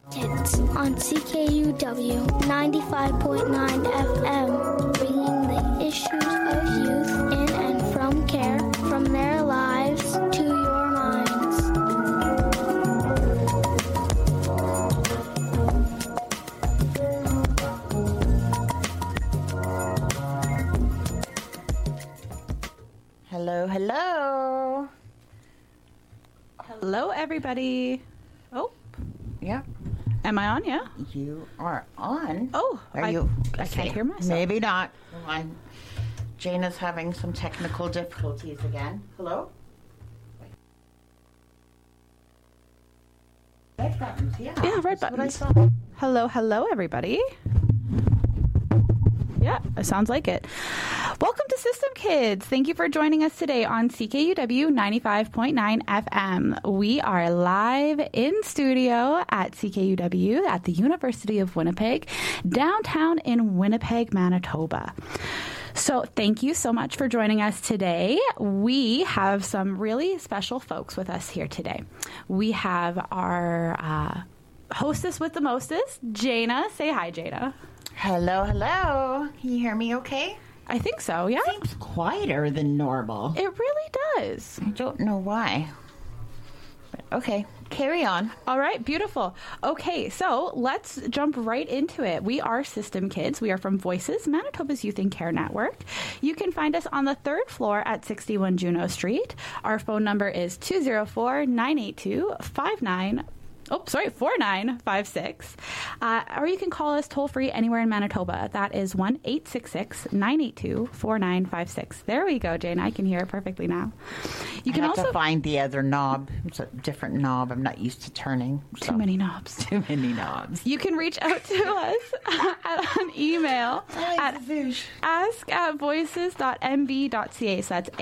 Kids on CKUW 95.9 FM, bringing the issues of youth in and from care, from their lives to your minds. Hello, hello. Hello, everybody. Oh, Yeah. am I on? Yeah. You are on. Oh, Are you? I can't hear myself. Maybe not. Hold on. Jana's having some technical difficulties again. Hello? Red buttons, yeah. Yeah, red That's what I buttons. saw. Hello, everybody. Yeah, it sounds like it. Welcome to System Kids. Thank you for joining us today on CKUW 95.9 FM. We are live in studio at CKUW at the University of Winnipeg, downtown in Winnipeg, Manitoba. So thank you so much for joining us today. We have some really special folks with us here today. We have our hostess with the mostest, Jana. Say hi, Jana. Hello, hello. Can you hear me okay? I think so, yeah. Seems quieter than normal. It really does. I don't know why. But okay, carry on. All right, beautiful. Okay, so let's jump right into it. We are System Kids. We are from Voices, Manitoba's Youth and Care Network. You can find us on the third floor at 61 Juno Street. Our phone number is 4956. Or you can call us toll free anywhere in Manitoba. That is 1-866-982-4956. There we go, Jane. I can hear it perfectly now. You can I have also to find the other knob. It's a different knob. I'm not used to turning. So. too many knobs. Too many knobs. You can reach out to us on email at ask@voices.mb.ca. So that's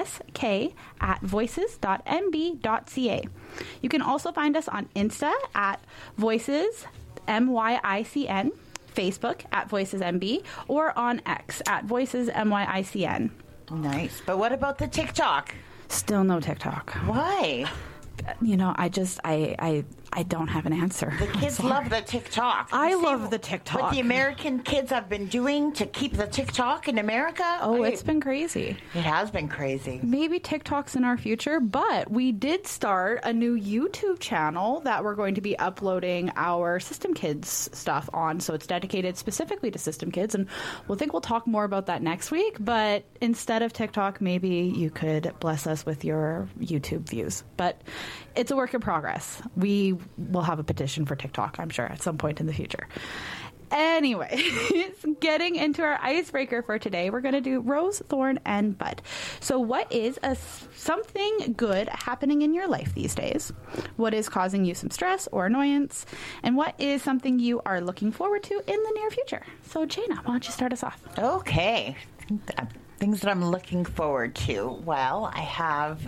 ask@voices.mb.ca. You can also find us on Insta at Voices MYICN, Facebook at Voices MB, or on X at Voices MYICN. Nice. But what about the TikTok? Still no TikTok. Why? You know, I don't have an answer. The kids love the TikTok. I You see love the TikTok. What the American kids have been doing to keep the TikTok in America? Oh, it's been crazy. It has been crazy. Maybe TikTok's in our future, but we did start a new YouTube channel that we're going to be uploading our System Kids stuff on. So it's dedicated specifically to System Kids, and we'll talk more about that next week. But instead of TikTok, maybe you could bless us with your YouTube views. But it's a work in progress. We will have a petition for TikTok, I'm sure, at some point in the future. Anyway, getting into our icebreaker for today, we're going to do Rose, Thorn, and Bud. So what is something good happening in your life these days? What is causing you some stress or annoyance? And what is something you are looking forward to in the near future? So, Jana, why don't you start us off? Okay. Things that I'm looking forward to. Well, I have...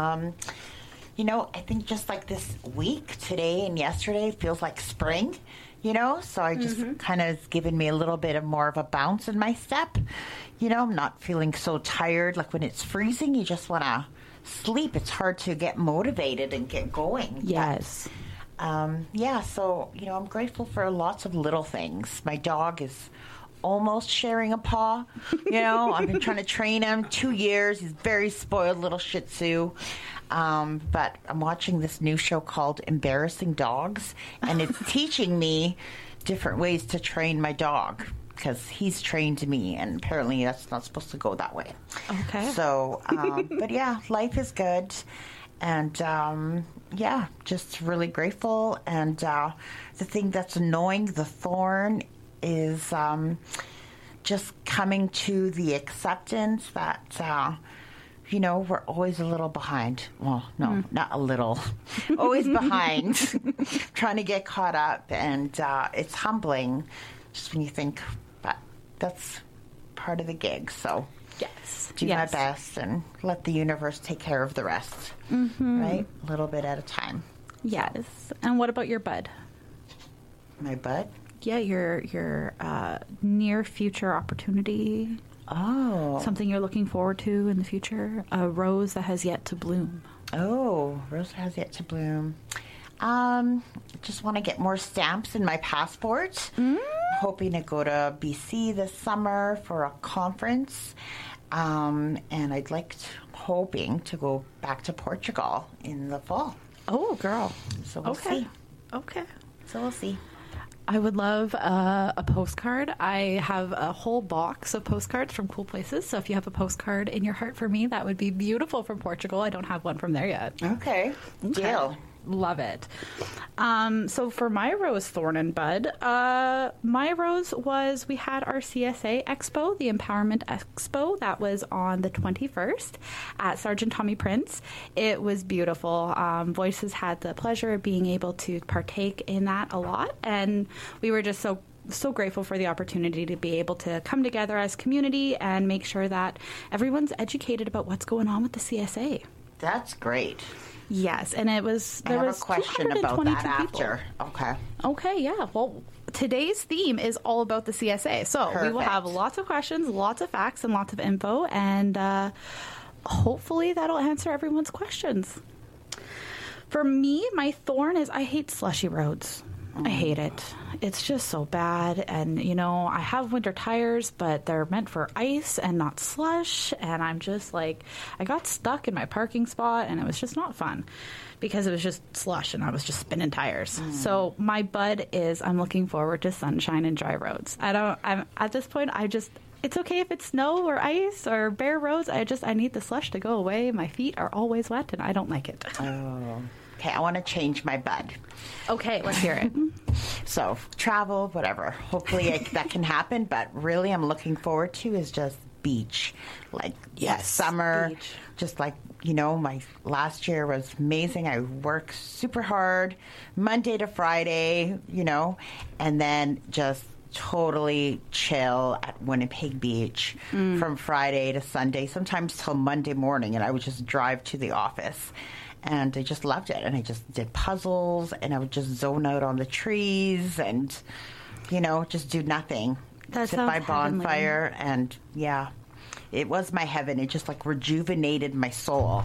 I think just like this week, today and yesterday, feels like spring, so I just kind of given me a little bit of more of a bounce in my step. I'm not feeling so tired. Like when it's freezing, you just want to sleep. It's hard to get motivated and get going. Yes. So, I'm grateful for lots of little things. My dog is almost sharing a paw. I've been trying to train him 2 years. He's very spoiled little Shih Tzu. But I'm watching this new show called Embarrassing Dogs, and it's teaching me different ways to train my dog because he's trained me, and apparently that's not supposed to go that way. Okay. So, but yeah, life is good. And, just really grateful. And the thing that's annoying, the thorn, is just coming to the acceptance that... we're always a little behind. Well, no, not a little. Always behind, trying to get caught up. And it's humbling just when you think, but that's part of the gig. So Yes. do my best and let the universe take care of the rest, right? A little bit at a time. Yes. And what about your bud? My bud? Yeah, your near future opportunity. Oh. Something you're looking forward to in the future. A rose that has yet to bloom. Oh, rose has yet to bloom. just want to get more stamps in my passport. Hoping to go to BC this summer for a conference. And hoping to go back to Portugal in the fall. Oh, girl. So we'll see. Okay. So we'll see. I would love a postcard. I have a whole box of postcards from cool places. So if you have a postcard in your heart for me, that would be beautiful from Portugal. I don't have one from there yet. Okay. Deal. Love it. So for my rose, thorn, and bud, my rose was we had our CSA Expo, the Empowerment Expo. That was on the 21st at Sergeant Tommy Prince. It was beautiful. Voices had the pleasure of being able to partake in that a lot, and we were just so grateful for the opportunity to be able to come together as community and make sure that everyone's educated about what's going on with the CSA. That's great. Yes, and there was I have a question about that after. People. Okay, yeah. Well, today's theme is all about the CSA. So we will have lots of questions, lots of facts, and lots of info, and hopefully that'll answer everyone's questions. For me, my thorn is I hate slushy roads. I hate it. It's just so bad. And, I have winter tires, but they're meant for ice and not slush. And I'm just like, I got stuck in my parking spot and it was just not fun because it was just slush and I was just spinning tires. So my bud is I'm looking forward to sunshine and dry roads. I'm at this point, it's okay if it's snow or ice or bare roads. I need the slush to go away. My feet are always wet and I don't like it. Oh. Okay, I want to change my bud. Okay, let's hear it. So, travel, whatever. Hopefully that can happen, but really I'm looking forward to is just beach. Like, summer. Beach. Just like, my last year was amazing. I worked super hard, Monday to Friday, and then just totally chill at Winnipeg Beach from Friday to Sunday, sometimes till Monday morning, and I would just drive to the office. And I just loved it. And I just did puzzles, and I would just zone out on the trees and, just do nothing. That Sit by sounds bonfire. And, it was my heaven. It just, rejuvenated my soul,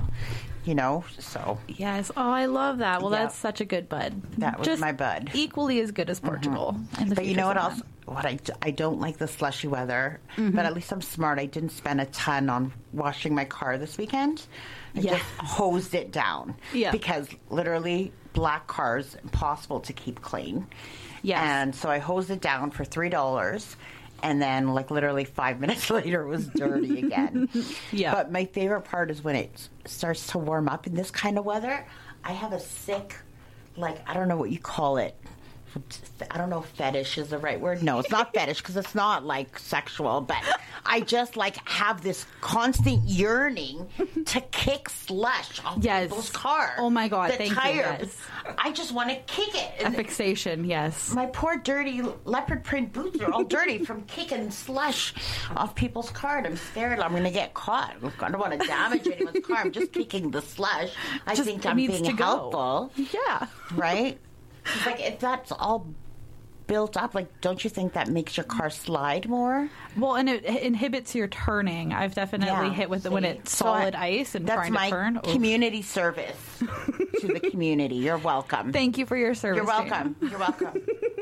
so. Yes. Oh, I love that. Well, that's such a good bud. That was just my bud. Equally as good as Portugal. But you know what else? I don't like the slushy weather, but at least I'm smart. I didn't spend a ton on washing my car this weekend. I just hosed it down. Yeah. Because literally black cars, impossible to keep clean. Yes. And so I hosed it down for $3. And then, literally 5 minutes later, it was dirty again. Yeah. But my favorite part is when it starts to warm up in this kind of weather. I have a sick, I don't know what you call it. I don't know if fetish is the right word. No, it's not fetish because it's not sexual, but I just have this constant yearning to kick slush off people's cars. Oh my God, thank you. Yes. I just want to kick it. A fixation, yes. My poor dirty leopard print boots are all dirty from kicking slush off people's car. I'm scared I'm going to get caught. I don't want to damage anyone's car. I'm just kicking the slush. I think I'm being helpful. Yeah. Right? If that's all built up, don't you think that makes your car slide more? Well, and it inhibits your turning. I've definitely hit with when it's solid ice and trying to turn. That's my community service to the community. You're welcome. Thank you for your service. You're welcome. You're welcome.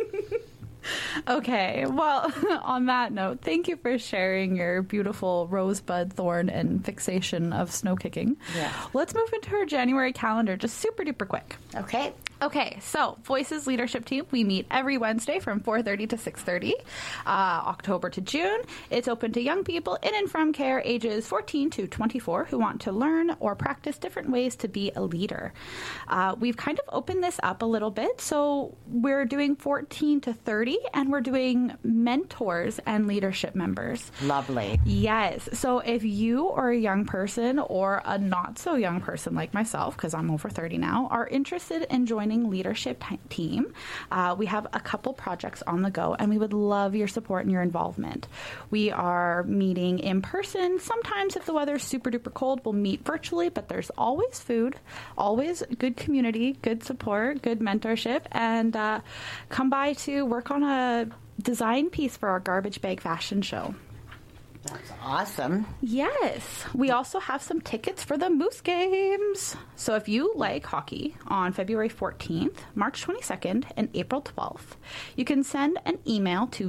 Okay, well, on that note, thank you for sharing your beautiful rosebud, thorn, and fixation of snow kicking. Yeah. Let's move into our January calendar just super duper quick. Okay, so Voices Leadership Team, we meet every Wednesday from 4:30 to 6:30, October to June. It's open to young people in and from care ages 14 to 24 who want to learn or practice different ways to be a leader. We've kind of opened this up a little bit, so we're doing 14 to 30, and we're doing mentors and leadership members. Lovely. Yes, so if you are a young person or a not so young person like myself, because I'm over 30 now, are interested in joining leadership team, we have a couple projects on the go, and we would love your support and your involvement. We are meeting in person. Sometimes if the weather's super duper cold, we'll meet virtually, but there's always food, always good community, good support, good mentorship, and come by to work on a design piece for our garbage bag fashion show. That's awesome. Yes. We also have some tickets for the Moose Games. So if you like hockey on February 14th, March 22nd, and April 12th, you can send an email to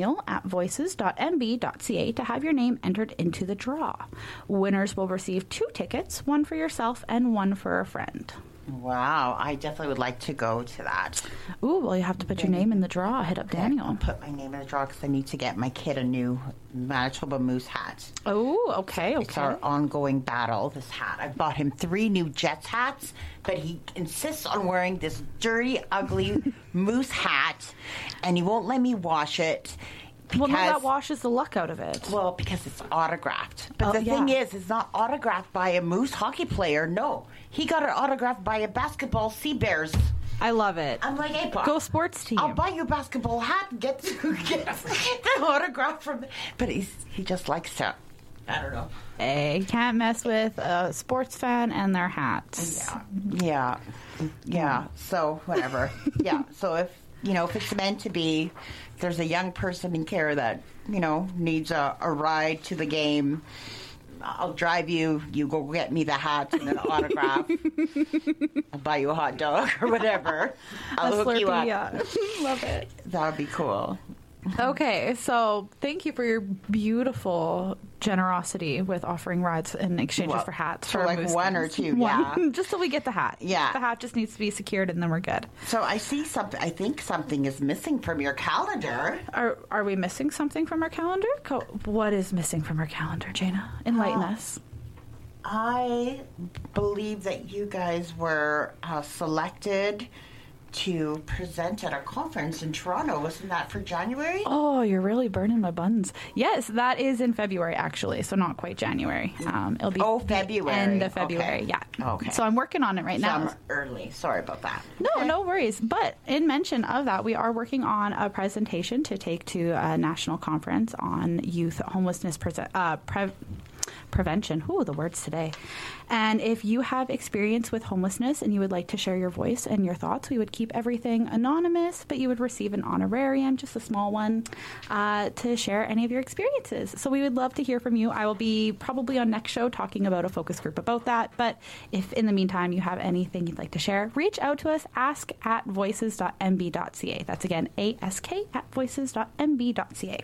daniel@voices.mb.ca to have your name entered into the draw. Winners will receive 2 tickets, one for yourself and one for a friend. Wow, I definitely would like to go to that. Ooh, well, you have to put your name in the draw. Hit up Daniel. I'll put my name in the draw because I need to get my kid a new Manitoba Moose hat. Oh, okay. It's our ongoing battle, this hat. I bought him 3 new Jets hats, but he insists on wearing this dirty, ugly Moose hat, and he won't let me wash it. Well, no, that washes the luck out of it. Well, because it's autographed. But the thing is, it's not autographed by a Moose hockey player. No. He got it autographed by a basketball Sea Bears. I love it. I'm like, hey, Pop, go sports team. I'll buy you a basketball hat and get the autograph from... But he just likes to... I don't know. Hey, you can't mess with a sports fan and their hats. Yeah. So, whatever. Yeah. So, if it's meant to be... there's a young person in care that, needs a ride to the game, I'll drive you. You go get me the hat and an autograph. I'll buy you a hot dog or whatever. I'll hook you up. Yeah. Love it. That would be cool. Okay, so thank you for your beautiful generosity with offering rides in exchanges for hats. For like one or two, yeah. Just so we get the hat. Yeah. The hat just needs to be secured and then we're good. So I see something. I think something is missing from your calendar. Are we missing something from our calendar? What is missing from our calendar, Jana? Enlighten us. I believe that you guys were selected to present at a conference in Toronto. Wasn't that for January? Oh, you're really burning my buns. Yes, that is in February, actually, so not quite January. It'll be February. End of February, okay. Yeah. Okay. So I'm working on it right now. I'm early. Sorry about that. No worries. But in mention of that, we are working on a presentation to take to a national conference on youth homelessness prevention. Ooh, the words today. And if you have experience with homelessness and you would like to share your voice and your thoughts, we would keep everything anonymous, but you would receive an honorarium, just a small one, to share any of your experiences. So we would love to hear from you. I will be probably on next show talking about a focus group about that. But if in the meantime you have anything you'd like to share, reach out to us, ask@voices.mb.ca. That's again, ask@voices.mb.ca.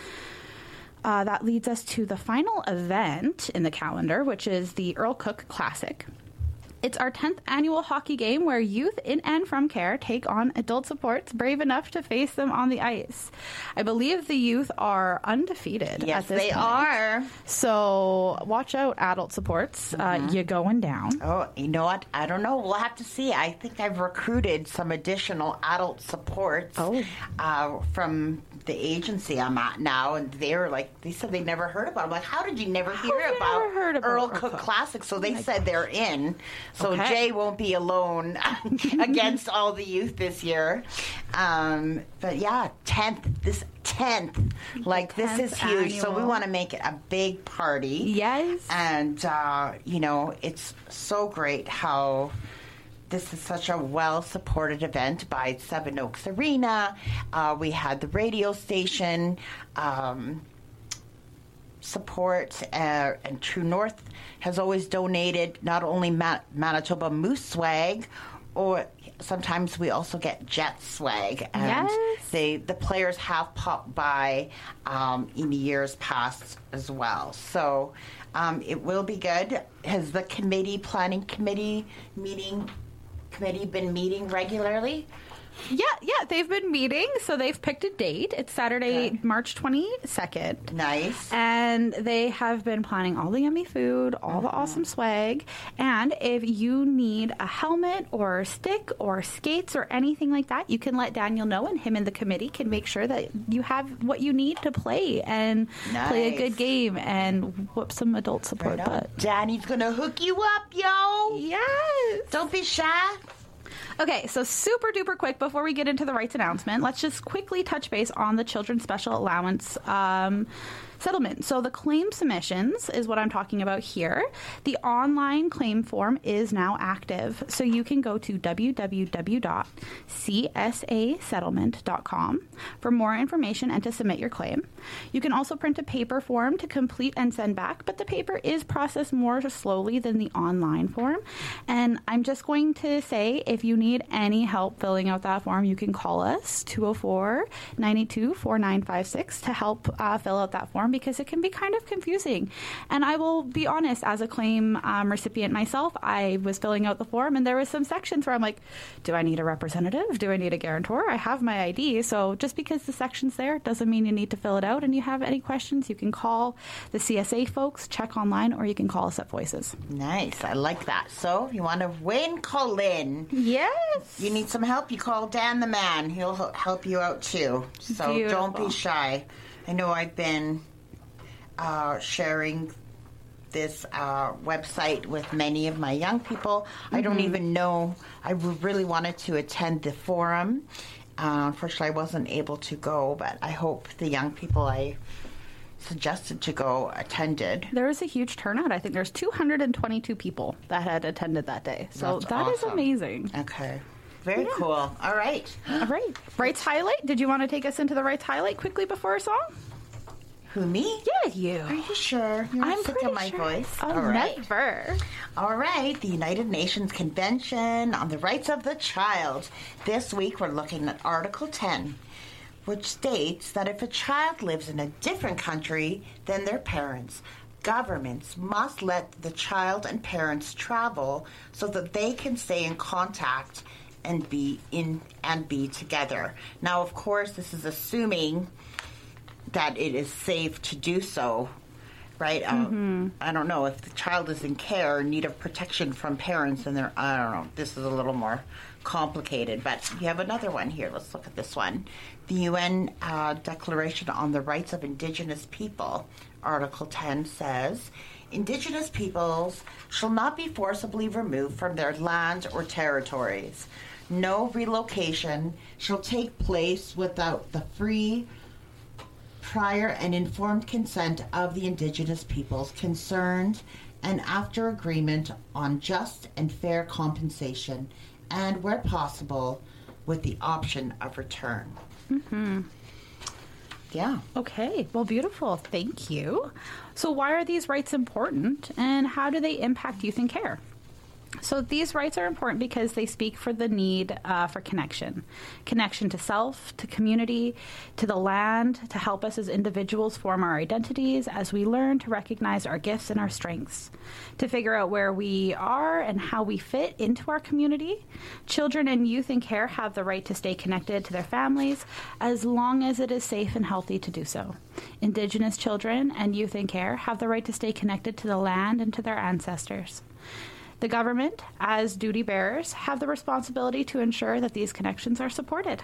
That leads us to the final event in the calendar, which is the Earl Cook Classic. It's our 10th annual hockey game where youth in and from care take on adult supports brave enough to face them on the ice. I believe the youth are undefeated yes, at this point. Yes, they are. So watch out, adult supports. You're going down. Oh, you know what? I don't know. We'll have to see. I think I've recruited some additional adult supports from the agency I'm at now, and they said they never heard about it. I'm like, how did you never hear about Earl Cook Classic? So they said they're in. So Jay won't be alone against all the youth this year. But yeah, 10th. This is huge. Annual. So we want to make it a big party. Yes. And, it's so great how this is such a well-supported event by Seven Oaks Arena. We had the radio station support, and True North has always donated not only Manitoba Moose swag, or sometimes we also get Jet swag. And the players have popped by in years past as well. So it will be good. Has the planning committee been meeting regularly? Yeah, they've been meeting, so they've picked a date. It's Saturday, March 22nd. Nice. And they have been planning all the yummy food, all the awesome swag. And if you need a helmet or a stick or skates or anything like that, you can let Daniel know, and him and the committee can make sure that you have what you need to play and play a good game and whoop some adult support butt. Danny's going to hook you up, yo. Yes. Don't be shy. Okay, so super duper quick before we get into the rights announcement, let's just quickly touch base on the Children's Special Allowance settlement. So the claim submissions is what I'm talking about here. The online claim form is now active. So you can go to www.csasettlement.com for more information and to submit your claim. You can also print a paper form to complete and send back, but the paper is processed more slowly than the online form. And I'm just going to say, if you need any help filling out that form, you can call us 204-92-4956 to help fill out that form, because it can be kind of confusing. And I will be honest, as a claim recipient myself, I was filling out the form and there was some sections where I'm like, do I need a representative? Do I need a guarantor? I have my ID. So just because the section's there doesn't mean you need to fill it out. And you have any questions, you can call the CSA folks, check online, or you can call us at Voices. Nice. I like that. So if you want to win, call Lynn. Yes. You need some help, you call Dan the man. He'll help you out too. So Beautiful. Don't be shy. I know I've been sharing this website with many of my young people. I don't even know. I really wanted to attend the forum. Unfortunately, I wasn't able to go, but I hope the young people I suggested to go attended. There was a huge turnout. I think there's 222 people that had attended that day. So That's that is awesome. amazing. Okay. Very cool. All right. All right. Rights highlight. Did you want to take us into the rights highlight quickly before a song? Who, me? Yeah, you. Are you sure? You're I'm sick pretty of my sure. voice. Oh, All right. never. All right, the United Nations Convention on the Rights of the Child. This week we're looking at Article 10, which states that if a child lives in a different country than their parents, governments must let the child and parents travel so that they can stay in contact and be together. Now, of course, this is assuming that it is safe to do so, right? I don't know if the child is in care, in need of protection from parents, and I don't know. This is a little more complicated, but you have another one here. Let's look at this one. The UN Declaration on the Rights of Indigenous People, Article 10 says, Indigenous peoples shall not be forcibly removed from their land or territories. No relocation shall take place without the free, prior and informed consent of the Indigenous peoples concerned, and after agreement on just and fair compensation, and where possible, with the option of return. Yeah. Okay. Well, beautiful. Thank you. So why are these rights important, and how do they impact youth and care? So these rights are important because they speak for the need for connection to self, to community, to the land, to help us as individuals form our identities as we learn to recognize our gifts and our strengths, to figure out where we are and how we fit into our community. Children and youth in care have the right to stay connected to their families as long as it is safe and healthy to do so. Indigenous children and youth in care have the right to stay connected to the land and to their ancestors. The government, as duty bearers, have the responsibility to ensure that these connections are supported.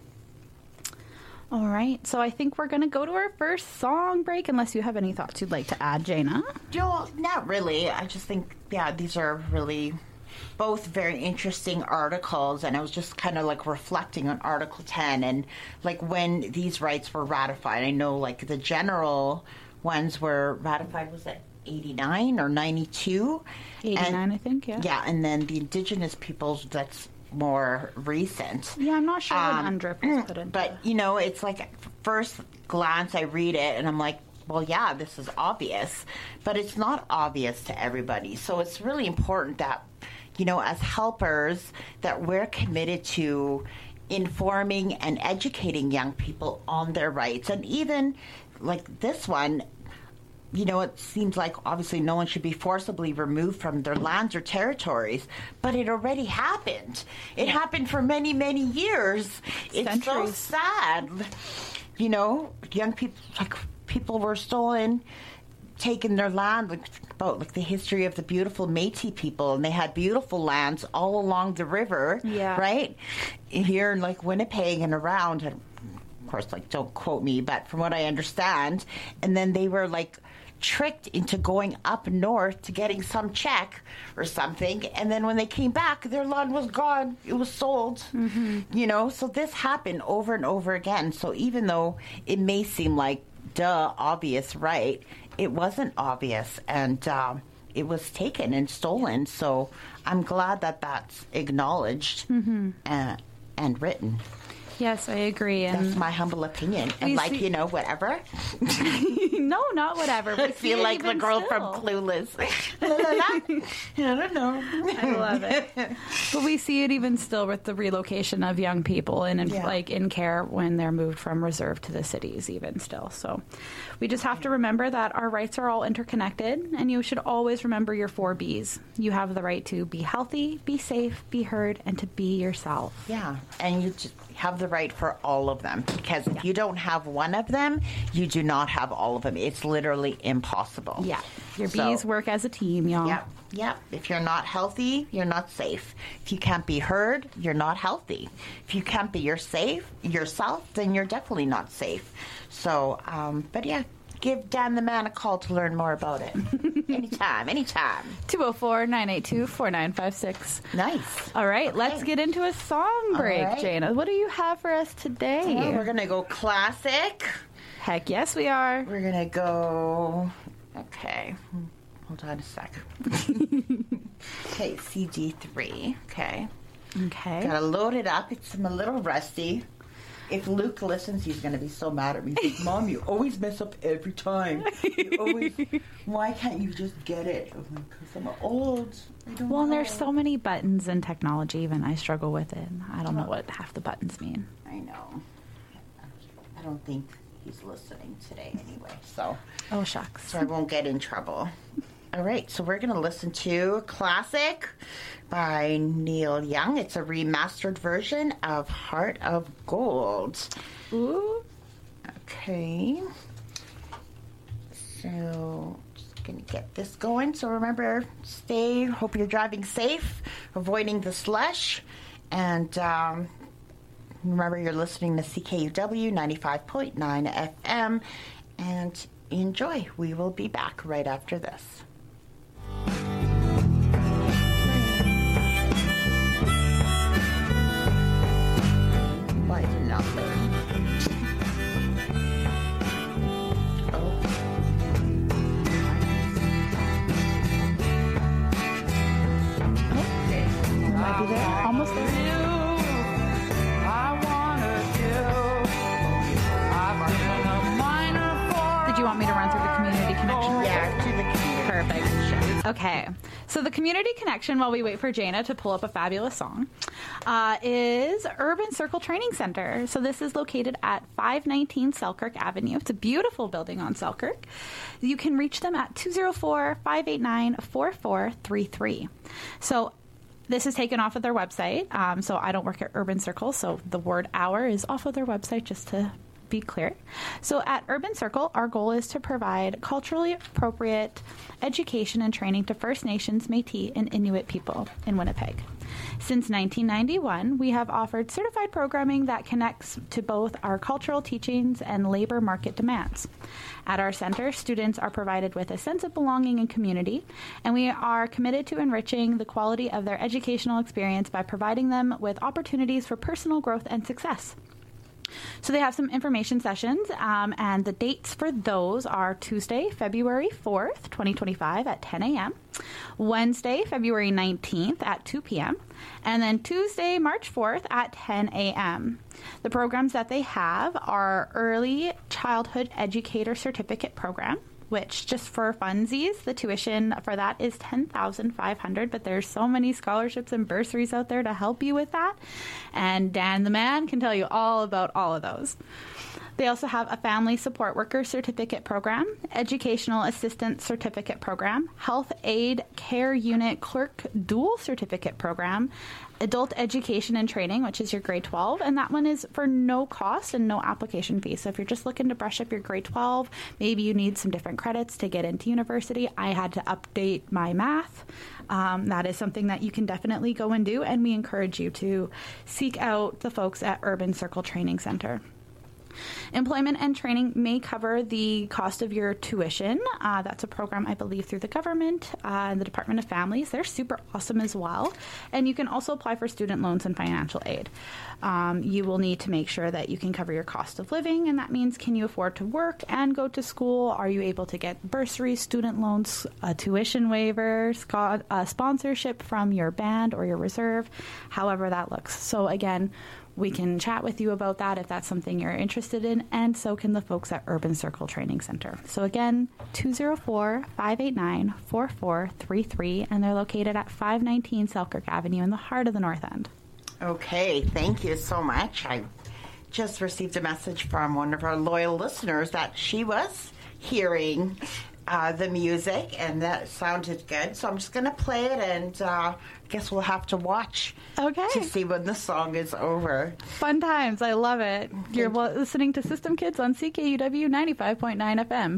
All right, so I think we're going to go to our first song break, unless you have any thoughts you'd like to add, Jaina. No, not really. I just think, these are really both very interesting articles, and I was just kind of like reflecting on Article 10 and like when these rights were ratified. I know like the general ones were ratified, was it 89 or 92? 89, I think, yeah. Yeah, and then the Indigenous peoples, that's more recent. Yeah, I'm not sure when UNDRIP was put in. But, it's like at first glance I read it and I'm like, well, yeah, this is obvious. But it's not obvious to everybody. So it's really important that, as helpers, that we're committed to informing and educating young people on their rights. And even like this one, it seems like obviously no one should be forcibly removed from their lands or territories, but it already happened. It happened for many, many years. It's so sad. Young people were stolen, taken their land, about the history of the beautiful Métis people, and they had beautiful lands all along the river, right? Here in Winnipeg and around, and of course, don't quote me, but from what I understand, and then they were tricked into going up north to getting some check or something, and then when they came back, their land was gone. It was sold. So this happened over and over again. So even though it may seem like duh, obvious right. It wasn't obvious, and it was taken and stolen. So I'm glad that that's acknowledged and written. Yes, I agree. And that's my humble opinion. And whatever. No, not whatever. I feel like the girl from Clueless. I don't know. I love it. But we see it even still with the relocation of young people and in care when they're moved from reserve to the cities even still. So we just have to remember that our rights are all interconnected, and you should always remember your 4 Bs. You have the right to be healthy, be safe, be heard, and to be yourself. Yeah, and you just have the right for all of them, because if you don't have one of them, you do not have all of them. It's literally impossible. Yeah, your Bs work as a team, y'all. Yeah. If you're not healthy, you're not safe. If you can't be heard, you're not healthy. If you can't be yourself, then you're definitely not safe. So, but yeah, give Dan the Man a call to learn more about it. Anytime. 204-982-4956. Nice. All right, let's get into a song break, right. Jana. What do you have for us today? Well, we're going to go classic. Heck yes, we are. We're going to go... Okay. Hold on a sec. Okay, CD3. Okay. Gotta load it up. I'm a little rusty. If Luke listens, he's going to be so mad at me. He's like, Mom, you always mess up every time. Why can't you just get it? I'm like, because I'm old. I don't know. There's so many buttons in technology, even I struggle with it. I don't know what half the buttons mean. I know. I don't think he's listening today anyway, so. Oh, shucks. So I won't get in trouble. All right, so we're going to listen to a classic by Neil Young. It's a remastered version of Heart of Gold. Ooh. Okay. So just going to get this going. So remember, hope you're driving safe, avoiding the slush, and remember you're listening to CKUW 95.9 FM, and enjoy. We will be back right after this. Why is it not playing? Okay. Might be there. Almost there. Did you want me to run through the community connection? Yeah, to the community. Perfect. Okay, so the community connection, while we wait for Jana to pull up a fabulous song, is Urban Circle Training Center. So this is located at 519 Selkirk Avenue. It's a beautiful building on Selkirk. You can reach them at 204-589-4433. So this is taken off of their website. So I don't work at Urban Circle, so the word hour is off of their website, just to be clear. So at Urban Circle, our goal is to provide culturally appropriate education and training to First Nations, Métis, and Inuit people in Winnipeg. Since 1991, we have offered certified programming that connects to both our cultural teachings and labor market demands. At our center, students are provided with a sense of belonging and community, and we are committed to enriching the quality of their educational experience by providing them with opportunities for personal growth and success. So they have some information sessions, and the dates for those are Tuesday, February 4th, 2025 at 10 a.m., Wednesday, February 19th at 2 p.m., and then Tuesday, March 4th at 10 a.m. The programs that they have are Early Childhood Educator Certificate Program, which, just for funsies, the tuition for that is $10,500, but there's so many scholarships and bursaries out there to help you with that, and Dan the Man can tell you all about all of those. They also have a Family Support Worker Certificate Program, Educational Assistant Certificate Program, Health Aid Care Unit Clerk Dual Certificate Program, Adult Education and Training, which is your grade 12, and that one is for no cost and no application fee. So if you're just looking to brush up your grade 12, maybe you need some different credits to get into university. I had to update my math. That is something that you can definitely go and do, and we encourage you to seek out the folks at Urban Circle Training Center. Employment and training may cover the cost of your tuition. That's a program, I believe, through the government and the Department of Families. They're super awesome as well. And you can also apply for student loans and financial aid. You will need to make sure that you can cover your cost of living, and that means, can you afford to work and go to school? Are you able to get bursaries, student loans, tuition waivers, sponsorship from your band or your reserve, however that looks. So again, we can chat with you about that if that's something you're interested in, and so can the folks at Urban Circle Training Center. So again, 204-589-4433, and they're located at 519 Selkirk Avenue in the heart of the North End. Okay, thank you so much. I just received a message from one of our loyal listeners that she was hearing the music, and that sounded good. So I'm just going to play it, and I guess we'll have to watch to see when the song is over. Fun times. I love it. You're listening to System Kids on CKUW 95.9 FM.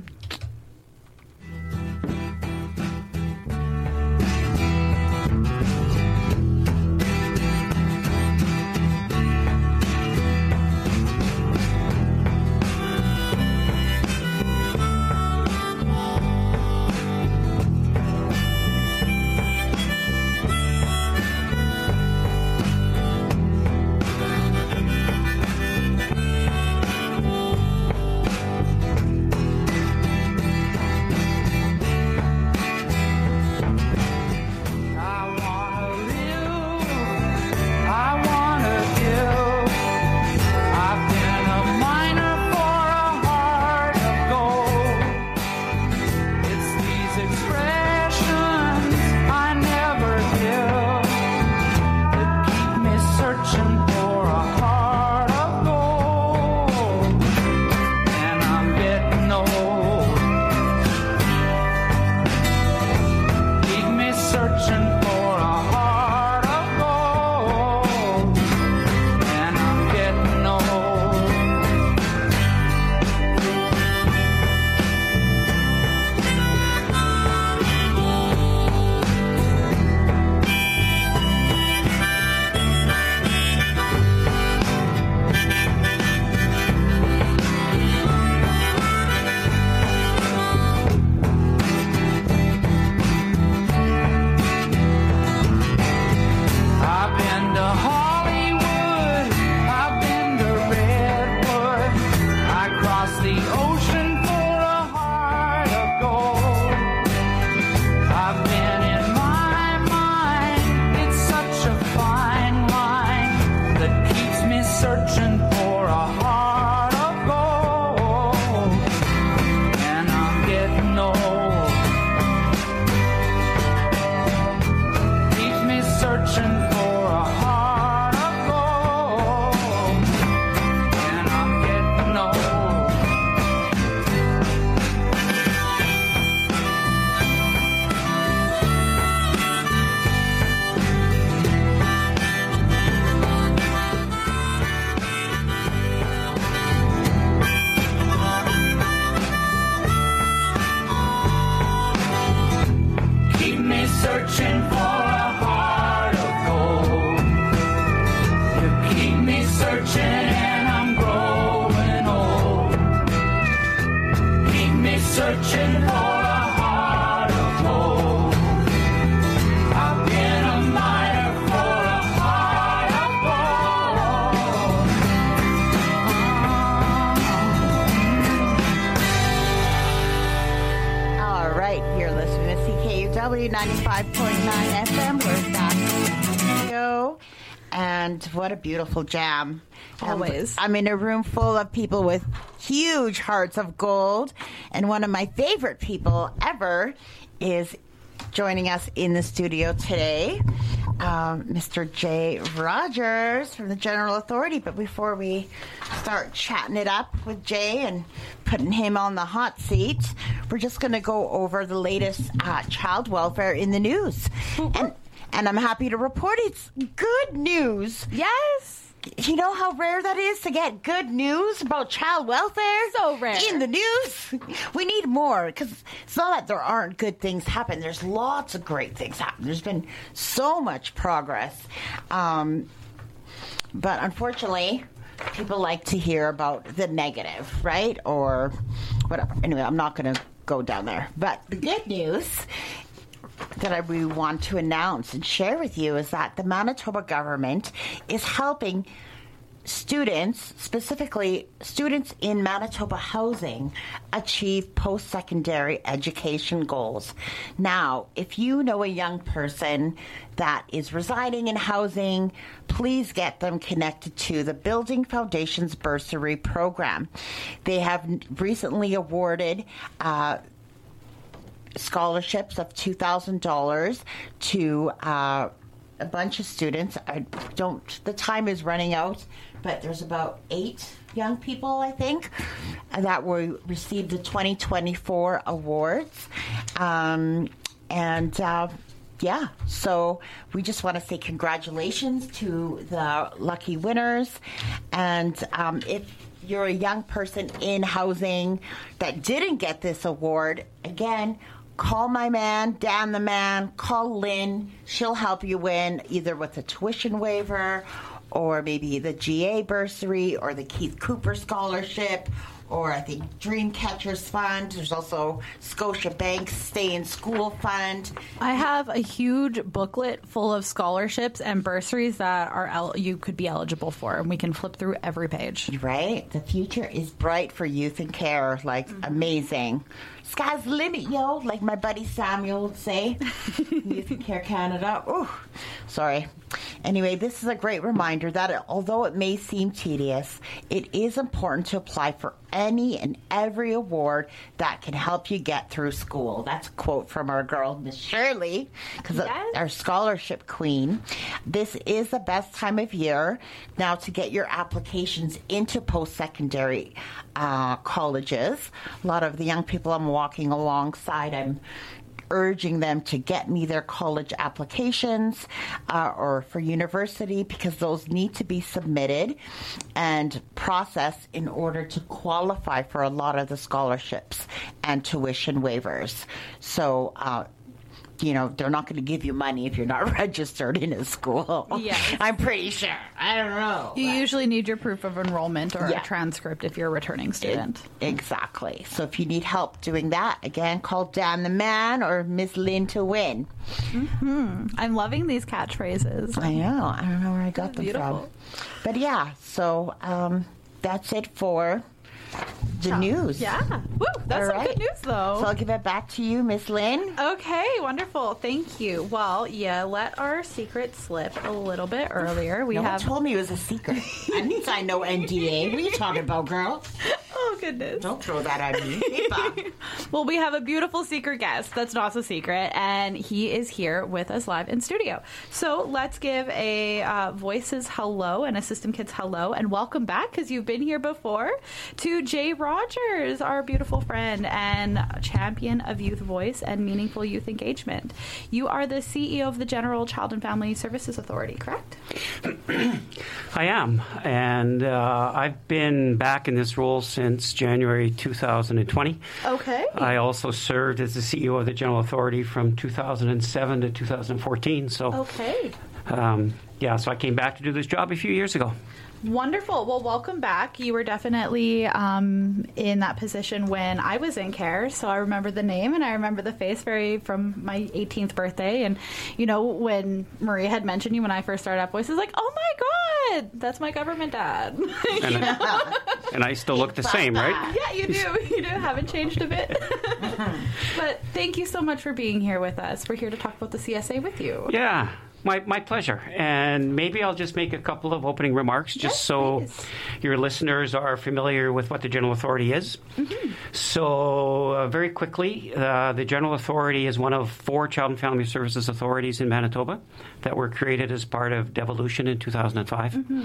You're listening to CKUW 95.9 FM. We're back in the studio, and what a beautiful jam. Always. I'm in a room full of people with huge hearts of gold, and one of my favorite people ever is joining us in the studio today, Mr. Jay Rogers from the General Authority. But before we start chatting it up with Jay and putting him on the hot seat, we're just going to go over the latest child welfare in the news. And I'm happy to report it's good news. Yes. You know how rare that is to get good news about child welfare? So rare. In the news. We need more, because it's not that there aren't good things happen. There's lots of great things happen. There's been so much progress. But unfortunately, people like to hear about the negative, right? Or whatever. Anyway, I'm not going to go down there. But the good news that we want to announce and share with you is that the Manitoba government is helping students, specifically students in Manitoba housing, achieve post-secondary education goals. Now, if you know a young person that is residing in housing, please get them connected to the Building Foundations Bursary Program. They have recently awarded scholarships of $2,000 to a bunch of students. The time is running out, but there's about 8 young people, I think, that will receive the 2024 awards. Yeah, so we just want to say congratulations to the lucky winners. And if you're a young person in housing that didn't get this award, again, call my man, Dan the man, call Lynn. She'll help you win either with a tuition waiver or maybe the GA bursary or the Keith Cooper scholarship, or I think Dreamcatchers Fund. There's also Scotiabank's Stay in School Fund. I have a huge booklet full of scholarships and bursaries that are you could be eligible for, and we can flip through every page. Right? The future is bright for youth and care. Like, amazing. Sky's the limit, yo, like my buddy Samuel would say. Youth and Care Canada. Ooh, sorry. Anyway, this is a great reminder that although it may seem tedious, it is important to apply for any and every award that can help you get through school. That's a quote from our girl, Miss Shirley, because our scholarship queen. This is the best time of year now to get your applications into post-secondary colleges. A lot of the young people I'm walking alongside, I'm urging them to get me their college applications or for university, because those need to be submitted and processed in order to qualify for a lot of the scholarships and tuition waivers. So, they're not going to give you money if you're not registered in a school. Yes. I'm pretty sure. I don't know. You usually need your proof of enrollment or a transcript if you're a returning student. Exactly. So if you need help doing that, again, call Dan the man or Miss Lynn to win. Mm-hmm. I'm loving these catchphrases. I know. I don't know where I got them from. But yeah, so that's it for the news. Yeah. Woo, that's some good news, though. So I'll give it back to you, Miss Lynn. Okay, wonderful. Thank you. Well, let our secret slip a little bit earlier. No one told me it was a secret. I didn't sign no NDA. What are you talking about, girl? Oh, goodness. Don't throw that at me. Well, we have a beautiful secret guest that's not so secret, and he is here with us live in studio. So let's give a Voices hello and a System Kids hello, and welcome back, because you've been here before, to Jay Rogers, our beautiful friend and champion of youth voice and meaningful youth engagement. You are the CEO of the General Child and Family Services Authority, correct? I am, and I've been back in this role since January 2020. Okay. I also served as the CEO of the General Authority from 2007 to 2014. So, okay. So I came back to do this job a few years ago. Wonderful. Well, welcome back. You were definitely in that position when I was in care, so I remember the name and I remember the face from my 18th birthday. And, when Maria had mentioned you when I first started at Voices, like, oh my God, that's my government dad. And I still look the same, right? Yeah, you do. You do. Haven't changed a bit. But thank you so much for being here with us. We're here to talk about the CSA with you. Yeah. My pleasure. And maybe I'll just make a couple of opening remarks just your listeners are familiar with what the General Authority is. Mm-hmm. So very quickly, the General Authority is one of 4 Child and Family Services authorities in Manitoba that were created as part of devolution in 2005. Mm-hmm.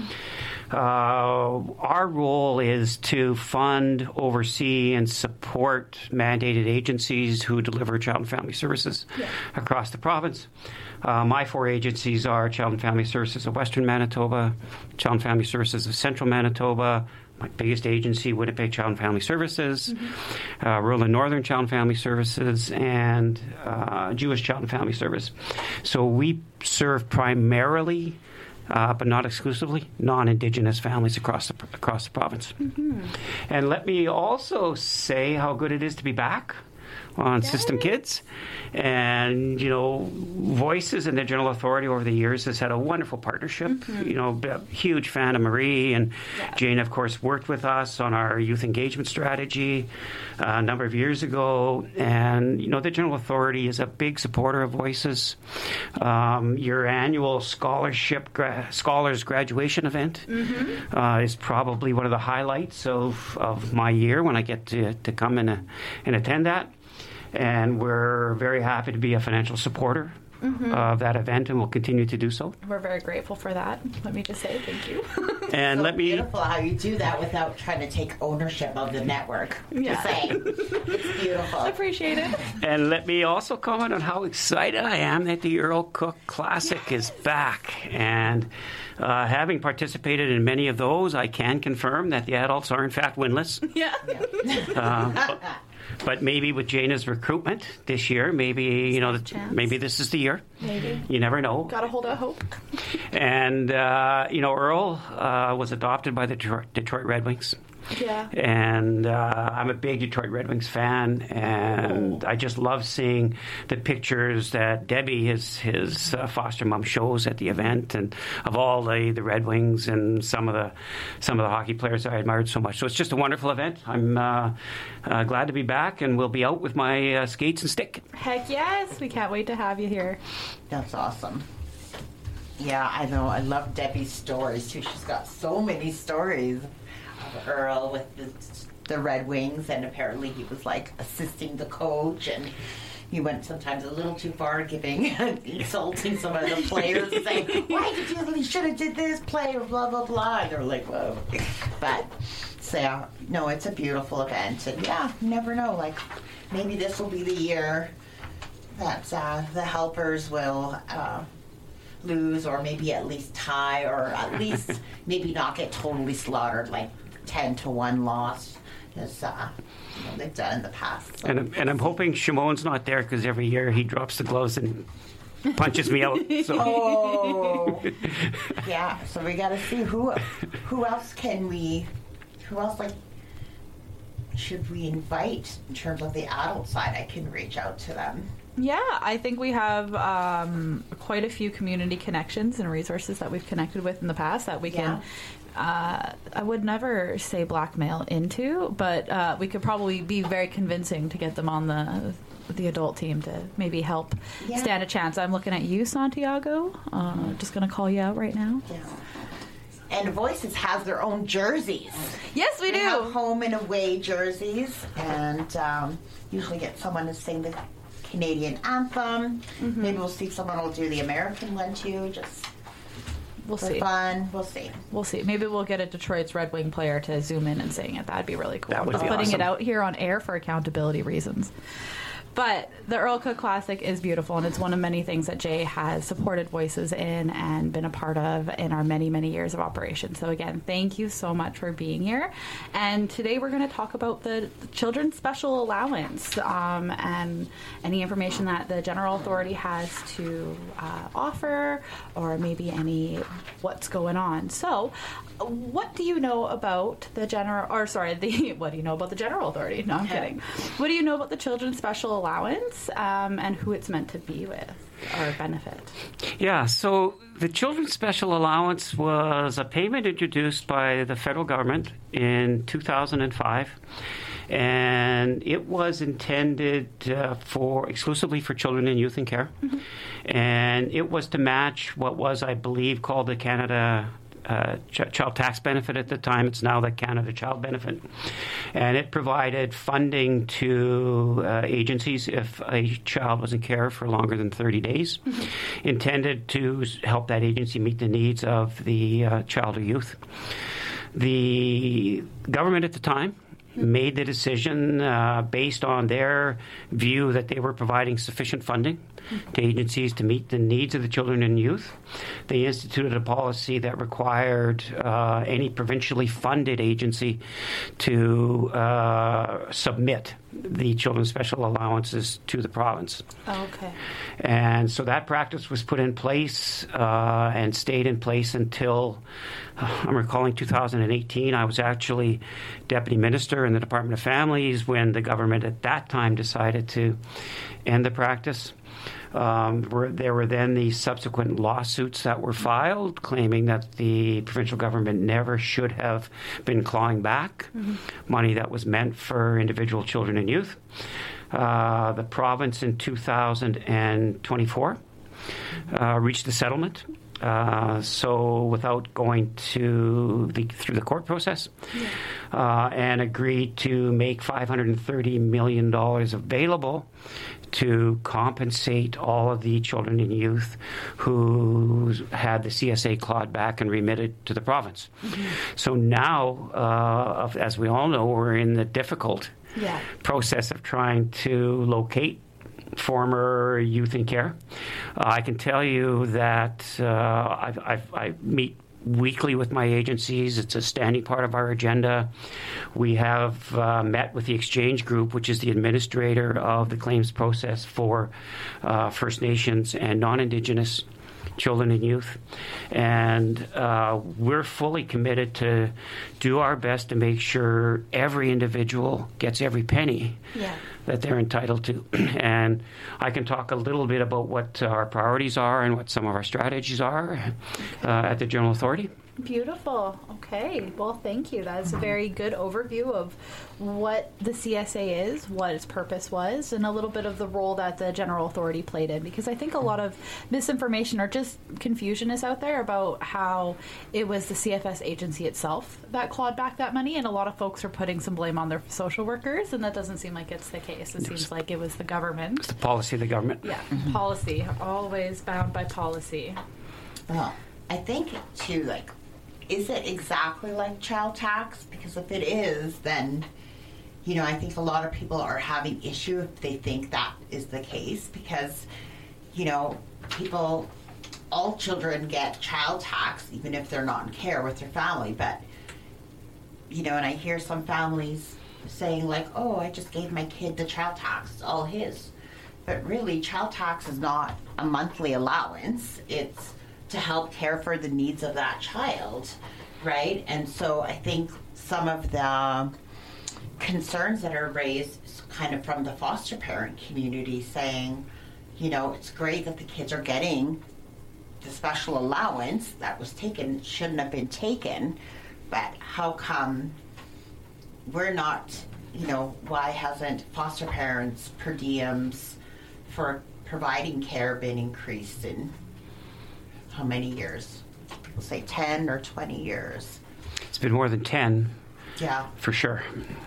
Our role is to fund, oversee, and support mandated agencies who deliver child and family services across the province. My 4 agencies are Child and Family Services of Western Manitoba, Child and Family Services of Central Manitoba, my biggest agency, Winnipeg Child and Family Services, Rural and Northern Child and Family Services, and Jewish Child and Family Service. So we serve primarily but not exclusively, non-Indigenous families across the province. And let me also say how good it is to be back on System Kids. And, Voices and the General Authority over the years has had a wonderful partnership. A huge fan of Marie, and Jane, of course, worked with us on our youth engagement strategy a number of years ago. And, the General Authority is a big supporter of Voices. Your annual Scholars graduation event is probably one of the highlights of my year when I get to come and attend that. And we're very happy to be a financial supporter of that event, and we'll continue to do so. We're very grateful for that. Let me just say thank you. And so beautiful how you do that without trying to take ownership of the network. Yeah. It's beautiful. I appreciate it. And let me also comment on how excited I am that the Earl Cook Classic is back. And having participated in many of those, I can confirm that the adults are in fact winless. Yeah. But maybe with Jana's recruitment this year, maybe maybe this is the year. Maybe. You never know. Gotta hold out hope. And Earl was adopted by the Detroit Red Wings. Yeah. And I'm a big Detroit Red Wings fan, and I just love seeing the pictures that Debbie, his foster mom, shows at the event, and of all the Red Wings and some of the hockey players I admired so much. So it's just a wonderful event. I'm glad to be back, and we'll be out with my skates and stick. Heck yes! We can't wait to have you here. That's awesome. Yeah, I know. I love Debbie's stories too. She's got so many stories. Earl with the Red Wings, and apparently he was like assisting the coach, and he went sometimes a little too far, insulting some of the players and saying, "Why did you should have did this play," or blah blah blah. And they're like, "Whoa!" But so no, it's a beautiful event, and you never know. Like maybe this will be the year that the helpers will. Lose, or maybe at least tie, or at least maybe not get totally slaughtered, like 10-1 loss, as they've done in the past. So. And I'm hoping Shimon's not there, because every year he drops the gloves and punches me out. So. Oh, yeah. So we got to see who else should we invite in terms of the adult side. I can reach out to them. Yeah, I think we have quite a few community connections and resources that we've connected with in the past that we can, I would never say blackmail into, but we could probably be very convincing to get them on the adult team to maybe help stand a chance. I'm looking at you, Santiago. Just going to call you out right now. Yeah. And Voices has their own jerseys. Yes, we do. They have home and away jerseys, and usually get someone to sing the Canadian anthem. Maybe we'll see if someone will do the American one too. Just we'll for see. Fun. We'll see. We'll see. Maybe we'll get a Detroit's Red Wing player to zoom in and sing it. That'd be really cool. That would Just be putting awesome. it out here on air for accountability reasons. But the Earl Cook Classic is beautiful, and it's one of many things that Jay has supported Voices in and been a part of in our many, many years of operation. So again, thank you so much for being here. And today we're going to talk about the Children's Special Allowance and any information that the General Authority has to offer, or maybe any what's going on. So what do you know about the what do you know about the General Authority? No, I'm kidding. What do you know about the Children's Special Allowance and who it's meant to be with or benefit? Yeah, so the Children's Special Allowance was a payment introduced by the federal government in 2005, and it was intended exclusively for children and youth in care, and it was to match what was, I believe, called the Canada Child Tax Benefit at the time. It's now the Canada Child Benefit. And it provided funding to agencies if a child was in care for longer than 30 days, intended to help that agency meet the needs of the child or youth. The government at the time made the decision based on their view that they were providing sufficient funding to agencies to meet the needs of the children and youth. They instituted a policy that required any provincially funded agency to submit the children's special allowances to the province. Oh, okay. And so that practice was put in place and stayed in place until, I'm recalling 2018. I was actually deputy minister in the Department of Families when the government at that time decided to end the practice. There were then the subsequent lawsuits that were filed claiming that the provincial government never should have been clawing back money that was meant for individual children and youth. The province in 2024 reached a settlement. So without going through the court process, and agreed to make $530 million available to compensate all of the children and youth who had the CSA clawed back and remitted to the province. So now, as we all know, we're in the difficult process of trying to locate former youth in care. I can tell you that I meet weekly with my agencies. It's a standing part of our agenda. We have met with the Exchange Group, which is the administrator of the claims process for First Nations and non-Indigenous children and youth. And we're fully committed to do our best to make sure every individual gets every penny that they're entitled to. And I can talk a little bit about what our priorities are and what some of our strategies are at the General Authority. Beautiful. Okay. Well, thank you. That's a very good overview of what the CSA is, what its purpose was, and a little bit of the role that the General Authority played in. Because I think a lot of misinformation or just confusion is out there about how it was the CFS agency itself that clawed back that money, and a lot of folks are putting some blame on their social workers, and that doesn't seem like it's the case. It seems like it was the government. It's the policy of the government. Yeah, policy. Always bound by policy. Well, I think, too, like, is it exactly like child tax? Because if it is, then, you know, I think a lot of people are having issue if they think that is the case. Because, you know, all children get child tax, even if they're not in care with their family. But, you know, and I hear some families saying, like, oh, I just gave my kid the child tax. It's all his. But really, child tax is not a monthly allowance. It's to help care for the needs of that child, right? And so I think some of the concerns that are raised kind of from the foster parent community saying, you know, it's great that the kids are getting the special allowance that was taken, shouldn't have been taken, but how come we're not, you know, why hasn't foster parents per diems for providing care been increased in how many years? People say 10 or 20 years. It's been more than 10. Yeah. For sure.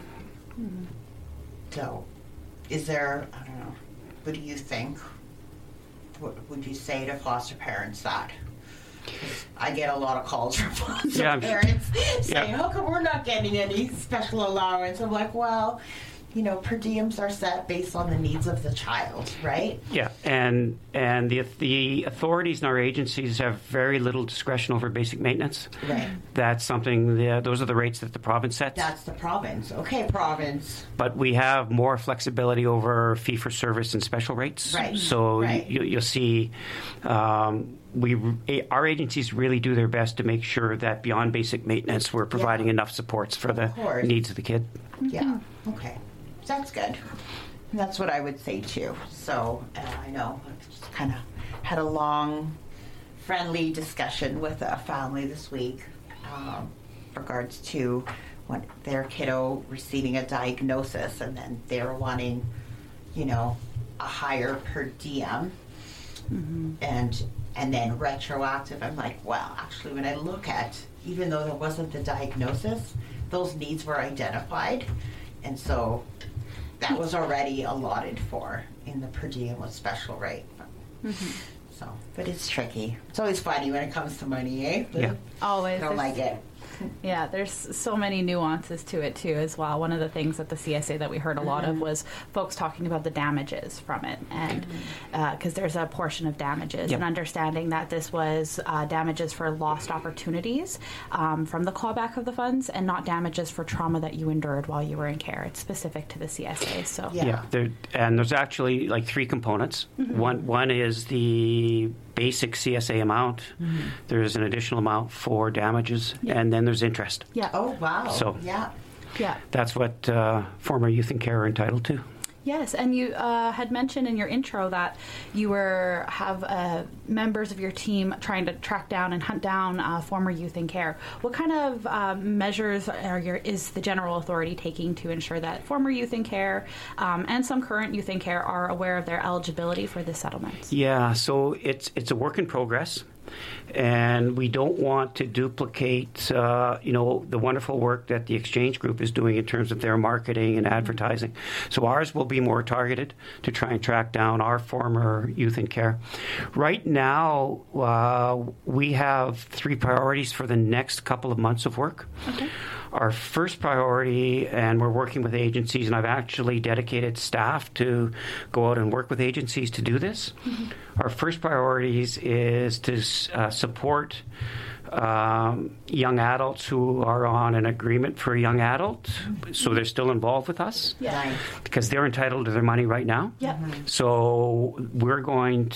So, is there, I don't know, what do you think? What would you say to foster parents that? 'Cause I get a lot of calls from foster parents saying, how come we're not getting any special allowance? I'm like, well, you know, per diems are set based on the needs of the child, right? Yeah, and the authorities in our agencies have very little discretion over basic maintenance. Right. That's something, those are the rates that the province sets. That's the province. Okay, province. But we have more flexibility over fee-for-service and special rates. Right. So right. You'll see our agencies really do their best to make sure that beyond basic maintenance, we're providing enough supports for the needs of the kid. Yeah, okay. That's good. And that's what I would say too. So I know I've just kind of had a long, friendly discussion with a family this week regards to their kiddo receiving a diagnosis, and then they're wanting, you know, a higher per diem, and then retroactive. I'm like, well, actually, when I look at, even though there wasn't the diagnosis, those needs were identified, and so that was already allotted for in the per diem with special rate. So, but it's tricky. It's always funny when it comes to money, eh? Yeah. Always. I don't like it. Yeah, there's so many nuances to it too as well. One of the things at the CSA that we heard a lot of was folks talking about the damages from it, and because there's a portion of damages, and understanding that this was damages for lost opportunities from the clawback of the funds, and not damages for trauma that you endured while you were in care. It's specific to the CSA. So and there's actually like three components. One is the basic CSA amount. There's an additional amount for damages, and then there's interest. Yeah. Oh, wow. So Yeah. that's what former youth in care are entitled to. Yes, and you had mentioned in your intro that you have members of your team trying to track down and hunt down former youth in care. What kind of measures is the General Authority taking to ensure that former youth in care and some current youth in care are aware of their eligibility for this settlement? Yeah, so it's a work in progress. And we don't want to duplicate, the wonderful work that the Exchange Group is doing in terms of their marketing and advertising. So ours will be more targeted to try and track down our former youth in care. Right now, we have three priorities for the next couple of months of work. Okay. Our first priority, and we're working with agencies, and I've actually dedicated staff to go out and work with agencies to do this. Our first priorities is to support young adults who are on an agreement for a young adult, so they're still involved with us, because they're entitled to their money right now. So we're going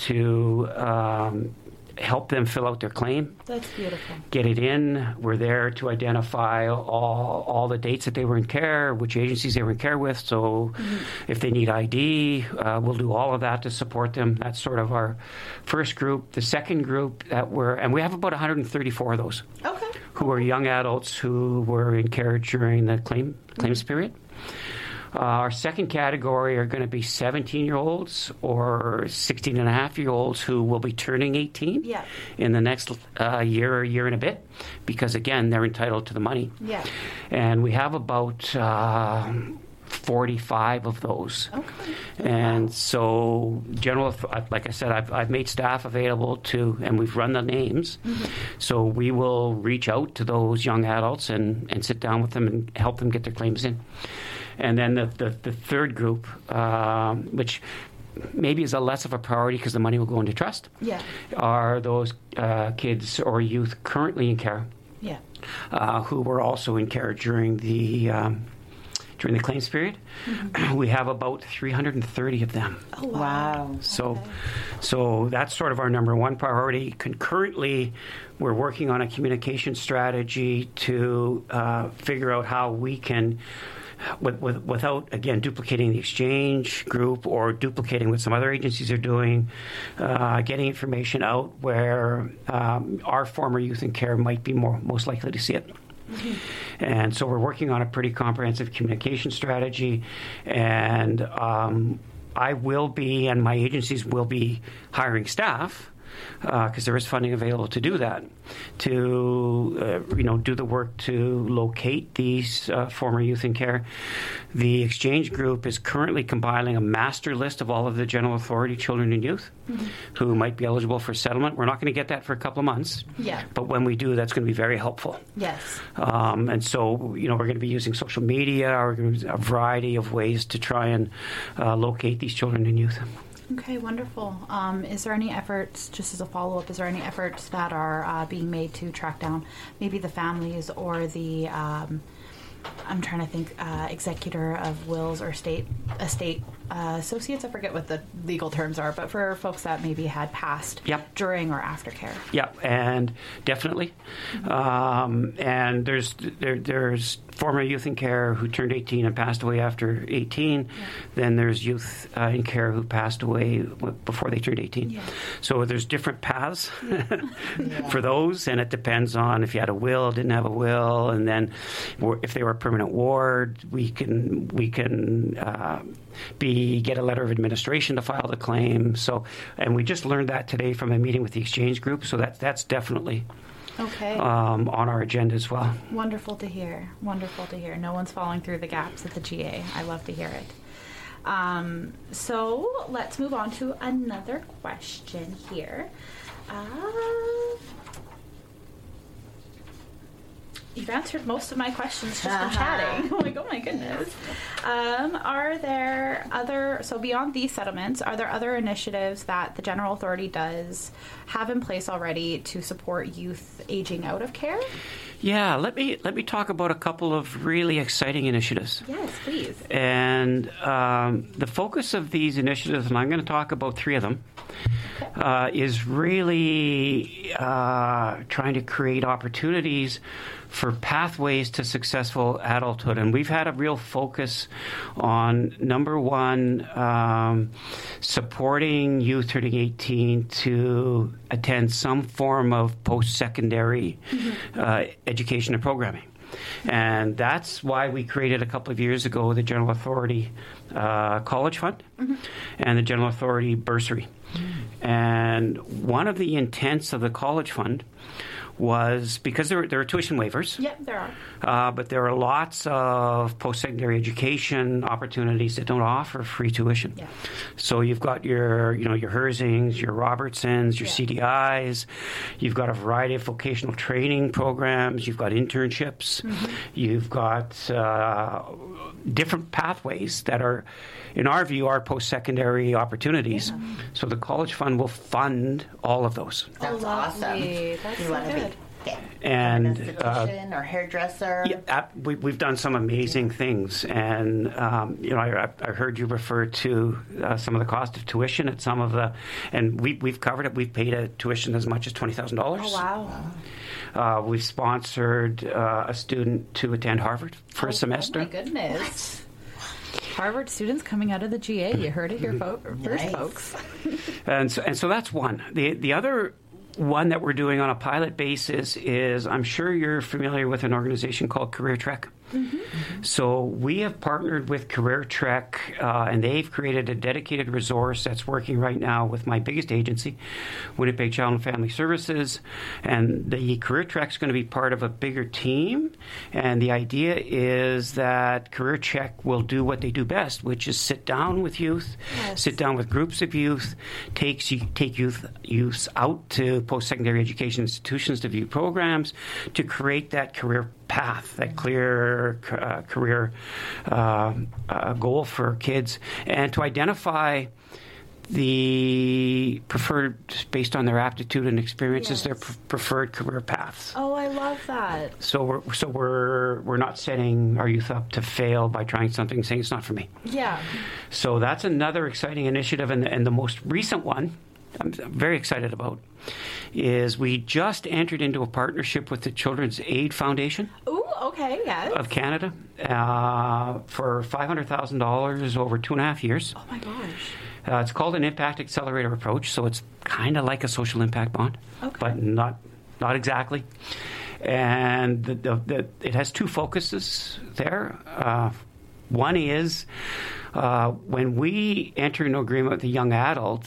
to help them fill out their claim. That's beautiful. Get it in. We're there to identify all the dates that they were in care, which agencies they were in care with. So if they need ID, we'll do all of that to support them. That's sort of our first group. The second group and we have about 134 of those. Okay. Who are young adults who were in care during the claims period. Our second category are going to be 17-year-olds or 16-and-a-half-year-olds who will be turning 18 in the next year or year and a bit, because, again, they're entitled to the money. Yeah. And we have about 45 of those. Okay. And so, like I said, I've made staff available to, and we've run the names. So we will reach out to those young adults and sit down with them and help them get their claims in. And then the third group, which maybe is less of a priority because the money will go into trust, are those kids or youth currently in care, who were also in care during the claims period. We have about 330 of them. Oh, wow. So that's sort of our number one priority. Concurrently, we're working on a communication strategy to figure out how we can, without, again, duplicating the Exchange Group or duplicating what some other agencies are doing, getting information out where our former youth in care might be most likely to see it. And so we're working on a pretty comprehensive communication strategy, and I will be, and my agencies will be, hiring staff, because there is funding available to do that, to do the work to locate these former youth in care. The Exchange Group is currently compiling a master list of all of the General Authority children and youth who might be eligible for settlement. We're not going to get that for a couple of months, but when we do, that's going to be very helpful. Yes. And so, we're going to be using social media, or a variety of ways to try and locate these children and youth. Okay, wonderful. Is there any efforts, just as a follow-up, is there any efforts that are being made to track down maybe the families or the, I'm trying to think, executor of wills or estate associates? I forget what the legal terms are, but for folks that maybe had passed during or after care. Yeah, and definitely. And there's former youth in care who turned 18 and passed away after 18. Then there's youth in care who passed away before they turned 18. So there's different paths for those, and it depends on if you had a will, didn't have a will, and then if they were a permanent ward, we can get a letter of administration to file the claim. So, and we just learned that today from a meeting with the Exchange Group. So that's definitely on our agenda as well. Wonderful to hear. Wonderful to hear. No one's falling through the gaps at the GA. I love to hear it. So let's move on to another question here. You've answered most of my questions just from chatting. I'm like, oh my goodness. Are there so beyond these settlements, are there other initiatives that the General Authority does have in place already to support youth aging out of care? Yeah, let me talk about a couple of really exciting initiatives. Yes, please. And the focus of these initiatives, and I'm going to talk about 3 of them, is really trying to create opportunities for pathways to successful adulthood. And we've had a real focus on, number one, supporting youth turning 18 to attend some form of post-secondary education and programming. And that's why we created a couple of years ago the General Authority College Fund and the General Authority Bursary. And one of the intents of the College Fund was, because there are tuition waivers. Yeah, there are. But there are lots of post-secondary education opportunities that don't offer free tuition. Yeah. So you've got your Herzings, your Robertsons, your CDIs. You've got a variety of vocational training programs. You've got internships. You've got different pathways that are, in our view, are post-secondary opportunities. Yeah. So the College Fund will fund all of those. That's awesome. That's you so want to good. be and esthetician or hairdresser. Yeah, we've done some amazing things, and I heard you refer to some of the cost of tuition at some of the, and we've covered it. We've paid a tuition as much as $20,000. Oh wow! We've sponsored a student to attend Harvard for a semester. Oh my goodness! Harvard students coming out of the GA. You heard it here first, folks. and so that's one. The other one that we're doing on a pilot basis is, I'm sure you're familiar with an organization called Career Trek. So we have partnered with Career Trek, and they've created a dedicated resource that's working right now with my biggest agency, Winnipeg Child and Family Services. And the Career Trek is going to be part of a bigger team. And the idea is that Career Trek will do what they do best, which is sit down with youth, sit down with groups of youth, take youth out to post-secondary education institutions to view programs, to create that career path, that clear career goal for kids, and to identify the preferred, based on their aptitude and experiences, their preferred career paths. Oh, I love that. So we're not setting our youth up to fail by trying something, saying it's not for me. Yeah. So that's another exciting initiative, and the most recent one I'm very excited about is we just entered into a partnership with the Children's Aid Foundation. Ooh, okay, yes. Of Canada for $500,000 over 2.5 years. Oh my gosh. It's called an Impact Accelerator approach, so it's kind of like a social impact bond, but not exactly. And it has 2 focuses there. One is when we enter into agreement with a young adult,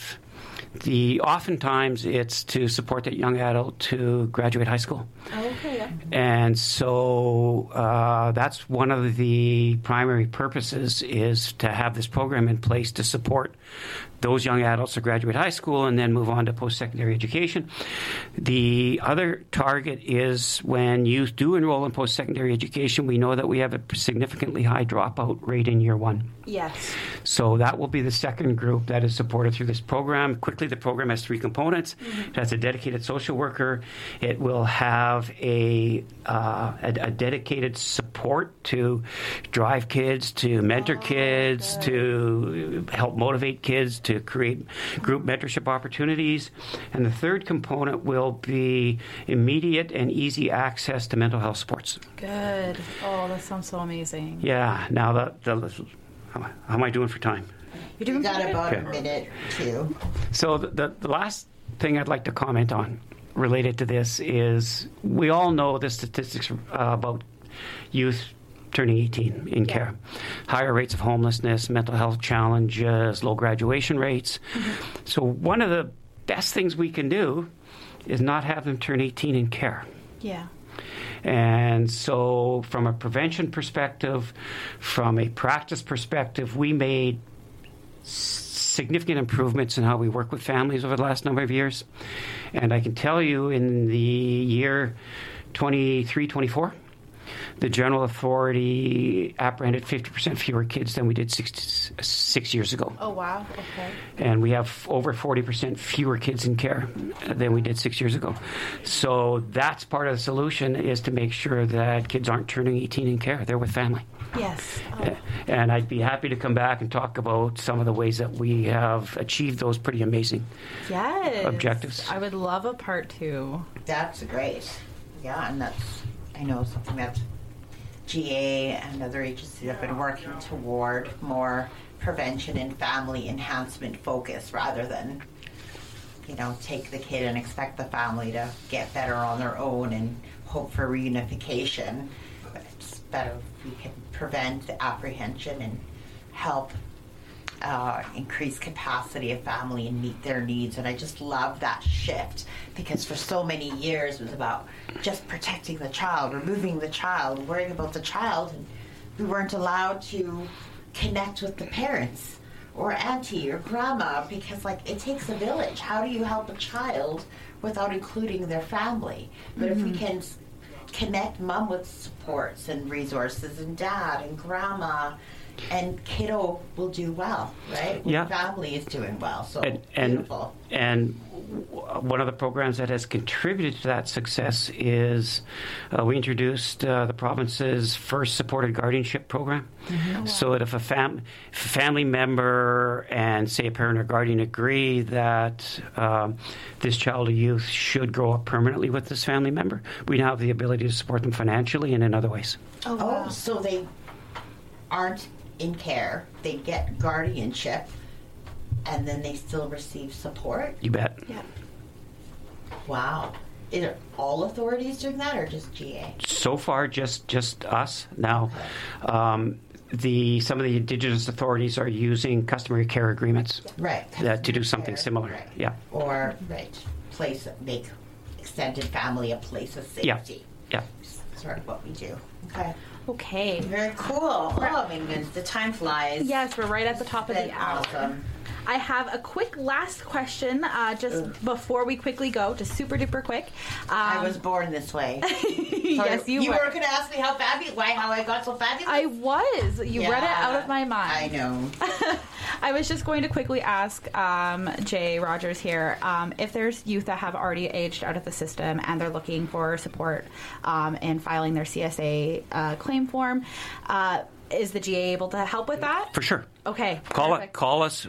oftentimes it's to support that young adult to graduate high school. Okay. Yeah. And so that's one of the primary purposes, is to have this program in place to support those young adults to graduate high school and then move on to post-secondary education. The other target is when youth do enroll in post-secondary education, we know that we have a significantly high dropout rate in year 1. Yes. So that will be the second group that is supported through this program. Quickly, the program has 3 components. It has a dedicated social worker. It will have a dedicated support to drive kids, to mentor kids, to help motivate kids, to create group mentorship opportunities. And the third component will be immediate and easy access to mental health supports. Good. Oh, that sounds so amazing. Yeah. Now, how am I doing for time? You're doing got good. about a minute, 2. So the last thing I'd like to comment on related to this is, we all know the statistics about youth turning 18 in care. Higher rates of homelessness, mental health challenges, low graduation rates. So one of the best things we can do is not have them turn 18 in care. Yeah. And so from a prevention perspective, from a practice perspective, we made significant improvements in how we work with families over the last number of years. And I can tell you, in the year 23-24, the General Authority apprehended 50% fewer kids than we did 6 years ago. Oh, wow. Okay. And we have over 40% fewer kids in care than we did 6 years ago. So that's part of the solution, is to make sure that kids aren't turning 18 in care. They're with family. Yes. Oh. And I'd be happy to come back and talk about some of the ways that we have achieved those pretty amazing objectives. I would love a part 2. That's great. Yeah, and that's, I know, something that GA and other agencies have been working toward, more prevention and family enhancement focus rather than, take the kid and expect the family to get better on their own and hope for reunification. But it's better if we can prevent the apprehension and help increase capacity of family and meet their needs. And I just love that shift, because for so many years it was about just protecting the child, removing the child, worrying about the child, and we weren't allowed to connect with the parents or auntie or grandma, because it takes a village. How do you help a child without including their family? But if we can connect mom with supports and resources, and dad and grandma, and kiddo will do well, right? Yeah. Family is doing well, so beautiful. And one of the programs that has contributed to that success is we introduced the province's first supported guardianship program. Mm-hmm. Wow. So that if a family member and, say, a parent or guardian agree that this child or youth should grow up permanently with this family member, we now have the ability to support them financially and in other ways. Oh, wow. So they aren't in care, they get guardianship, and then they still receive support? You bet. Yeah. Wow. Is it all authorities doing that, or just GA? So far, just us. Now, okay. Some of the Indigenous authorities are using customary care agreements, right, to do something similar. Right. Yeah. Or make extended family a place of safety. Yeah. Sort of what we do. Okay. Very cool. Oh, my goodness, the time flies. Yes, we're right at the top of the hour. Awesome. I have a quick last question before we quickly go, just super duper quick. I was born this way. Yes, you were. You were going to ask me how I got so fabulous? I was. You read it out of my mind. I know. I was just going to quickly ask Jay Rogers here, if there's youth that have already aged out of the system and they're looking for support in filing their CSA claim form, is the GA able to help with that? For sure. Okay. Call us.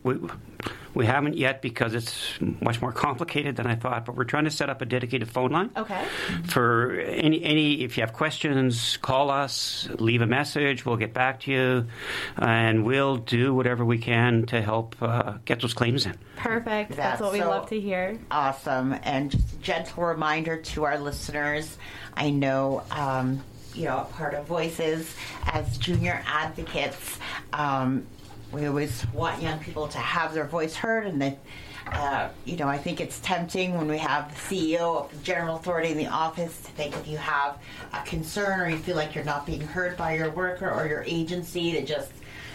We haven't yet, because it's much more complicated than I thought, but we're trying to set up a dedicated phone line. Okay. For any if you have questions, call us, leave a message, we'll get back to you, and we'll do whatever we can to help get those claims in. Perfect. That's what we love to hear. Awesome. And just a gentle reminder to our listeners, I know part of Voices as junior advocates, we always want young people to have their voice heard, and that, I think it's tempting when we have the CEO of the General Authority in the office to think if you have a concern or you feel like you're not being heard by your worker or your agency, to just,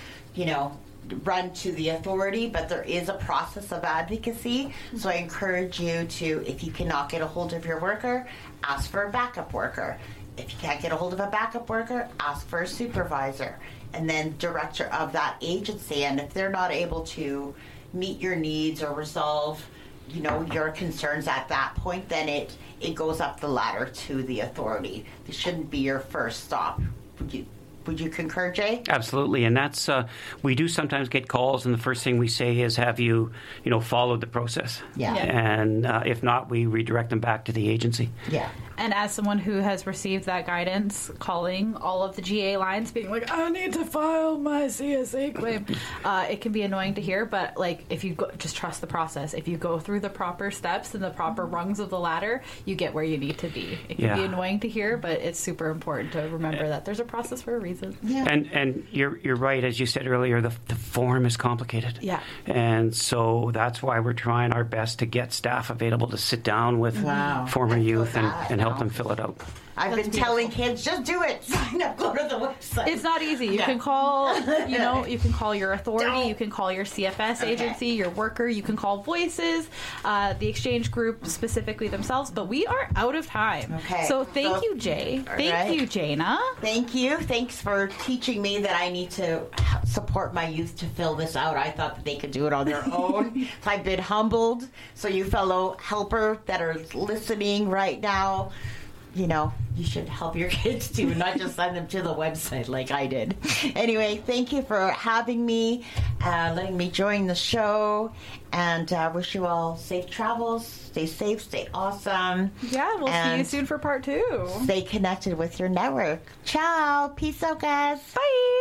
run to the authority. But there is a process of advocacy, so I encourage you to, if you cannot get a hold of your worker, ask for a backup worker. If you can't get a hold of a backup worker, ask for a supervisor, and then director of that agency. And if they're not able to meet your needs or resolve, your concerns at that point, then it goes up the ladder to the authority. This shouldn't be your first stop. Would you concur, Jay? Absolutely, and that's we do sometimes get calls, and the first thing we say is, "Have you, followed the process?" Yeah. And if not, we redirect them back to the agency. Yeah. And as someone who has received that guidance, calling all of the GA lines, being like, I need to file my CSA claim, it can be annoying to hear, but if you just trust the process. If you go through the proper steps and the proper rungs of the ladder, you get where you need to be. It can be annoying to hear, but it's super important to remember that there's a process for a reason. Yeah. And you're right, as you said earlier, the form is complicated. Yeah. And so that's why we're trying our best to get staff available to sit down with former youth and help them fill it out. I've been telling kids, just do it. Sign up, go to the website. It's not easy. You can call, you can call your authority, you can call your CFS agency, your worker, you can call Voices, the exchange group specifically themselves, but we are out of time. Okay. So thank you, Jay. Thank you, Jana. Thank you. Thanks for teaching me that I need to support my youth to fill this out. I thought that they could do it on their own. So I've been humbled. So you fellow helper that are listening right now, you should help your kids too, not just send them to the website like I did. Anyway, thank you for having me, letting me join the show, and wish you all safe travels. Stay safe, stay awesome. Yeah, we'll see you soon for part 2. Stay connected with your network. Ciao. Peace out, guys. Bye.